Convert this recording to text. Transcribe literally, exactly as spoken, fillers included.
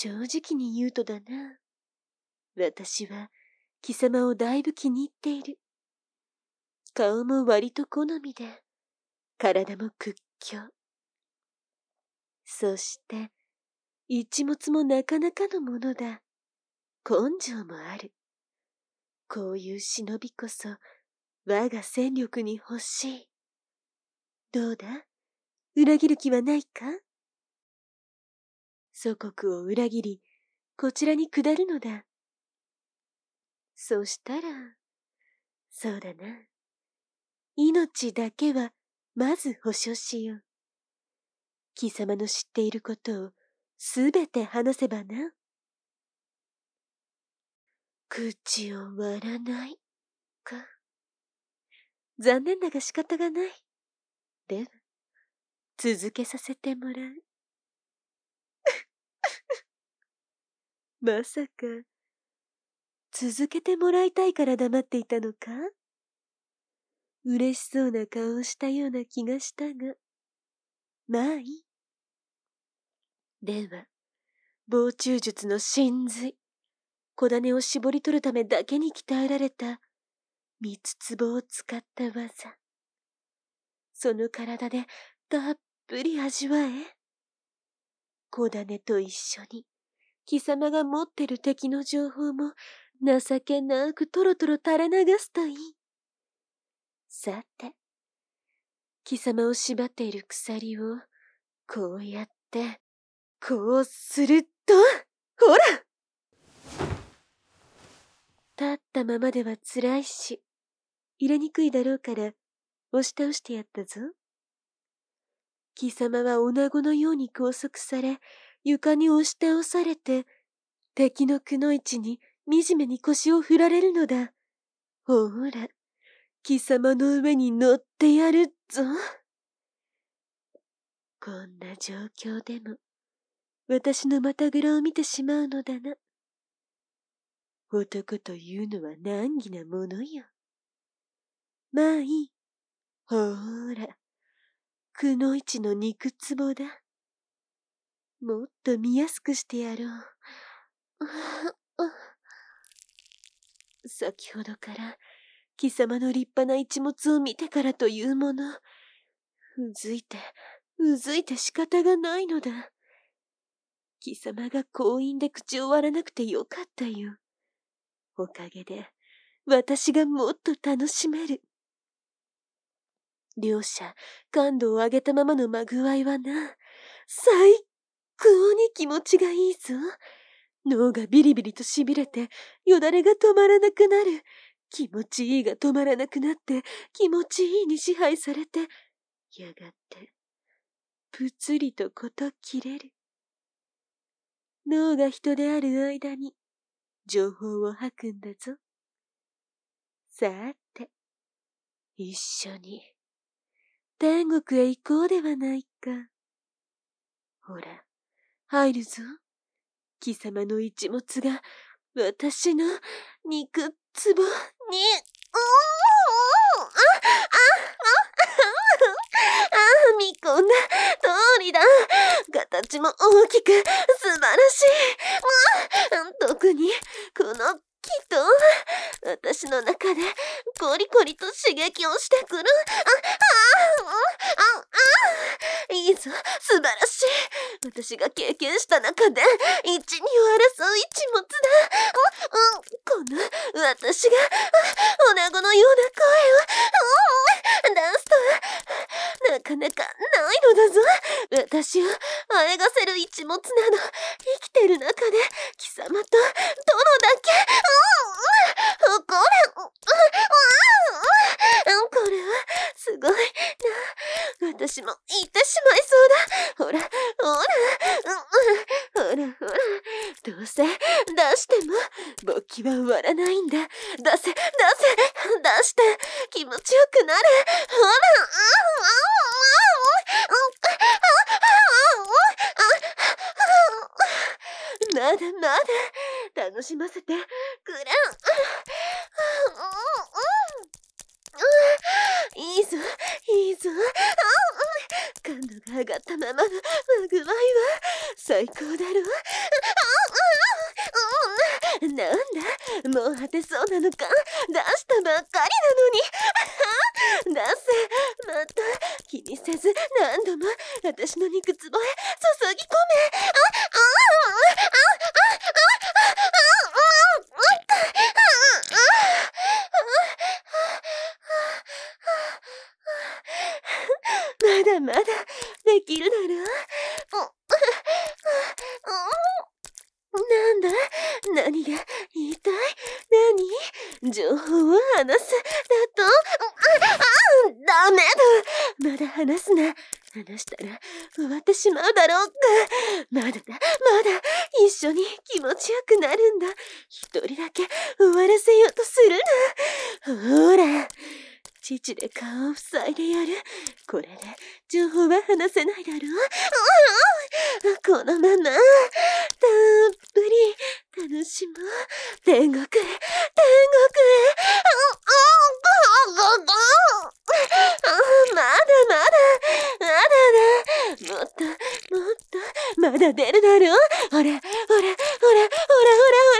正直に言うとだな。私は貴様をだいぶ気に入っている。顔も割と好みで、体も屈強。そして、一物もなかなかのものだ。根性もある。こういう忍びこそ、我が戦力に欲しい。どうだ？裏切る気はないか？祖国を裏切り、こちらに下るのだ。そしたら、そうだな。命だけは、まず保証しよう。貴様の知っていることを、すべて話せばな。口を割らない、か。残念だが仕方がない。では、続けさせてもらう。まさか、続けてもらいたいから黙っていたのか？嬉しそうな顔をしたような気がしたが。まあいい。では、防虫術の真髄、小種を絞り取るためだけに鍛えられた、三つ壺を使った技。その体でたっぷり味わえ。小種と一緒に、貴様が持ってる敵の情報も情けなくトロトロ垂れ流すといい。さて、貴様を縛っている鎖を、こうやって、こうすると、ほら！立ったままでは辛いし、入れにくいだろうから、押し倒してやったぞ。貴様は女子のように拘束され、床に押し倒されて、敵のくのいちに惨めに腰を振られるのだ。ほら、貴様の上に乗ってやるぞ。こんな状況でも、私のまたぐらを見てしまうのだな。男というのは難儀なものよ。まあいい。ほーら、くのいちの肉壺だ。もっと見やすくしてやろう。先ほどから貴様の立派な一物を見てからというもの、うずいて、うずいて仕方がないのだ。貴様が強引で口を割らなくてよかったよ。おかげで、私がもっと楽しめる。両者、感度を上げたままのまぐわいはな、最高に気持ちがいいぞ。脳がビリビリと痺れて、よだれが止まらなくなる。気持ちいいが止まらなくなって、気持ちいいに支配されて、やがて、ぷつりとこと切れる。脳が人である間に、情報を吐くんだぞ。さて、一緒に、天国へ行こうではないか。ほら、入るぞ。貴様の一物が、私の肉壺に、うーん、あ、あ、あ、見込んだ通りだ。形も大きく素晴らしい。特に、この木と、私の中でコリコリと刺激をしてくる。あ、あ、あ、あ、いいぞ、素晴らしい。私が経験した中で、一、二を争う一物だ。うん、うん、この、私が、女子のような声を、うん、出すと、なかなかないのだぞ。私を、あえがせる一物など、生きてる中で、貴様と、殿だけ、うん、うん、これ、うん、うん、これは、すごいな。私も言ってしまいそうだ。ほら、ほら、うん、うん、ほら、ほら。どうせ、出しても、勃起は終わらないんだ。出せ、出せ、出して、気持ちよくなれ。ほら、まだまだ、楽しませて、くれ。いいぞ、いいぞ。感度が上がったままのまぐわいは最高だろ。 もう果てそうなのか？出したばっかりなのに。出せ、また気にせず何度も私の肉つぼへ注ぎ込め。あ、あ、あ、あ、まだまだできるだろう。なんだ、何が言いたい？何？情報を話すだと？ああ、ダメだ。まだ話すな。話したら終わってしまうだろうか。まだだ、まだ一緒に気持ちよくなるんだ。一人だけ終わらせようとするな。ほら、父で顔を塞いでやる。これで情報は話せないだろう。このままたっぷり楽しもう。天国へ、天国へ。まだまだ、まだだ。もっと、もっと、まだ出るだろう。ほら、ほら、ほら、ほら、ほら、ほら。